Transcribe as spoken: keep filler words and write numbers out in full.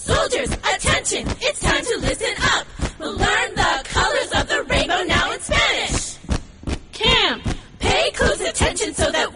Soldiers, attention, it's time to listen up. We'll learn the colors of the rainbow now in Spanish. Camp. Pay close attention so that